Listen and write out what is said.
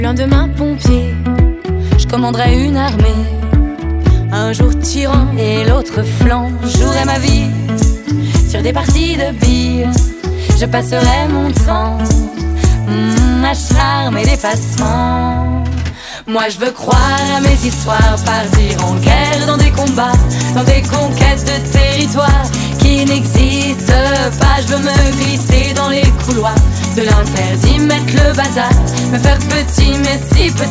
Lendemain pompier, je commanderai une armée. Un jour tyran et l'autre flanc, jouerai ma vie sur des parties de billes. Je passerai mon temps à charme et dépassement. Moi je veux croire à mes histoires, partir en guerre dans des combats, dans des conquêtes de territoires qui n'existent pas. Je veux me glisser dans les couloirs de l'interdit, mettre le bazar, me faire petit mais si petit.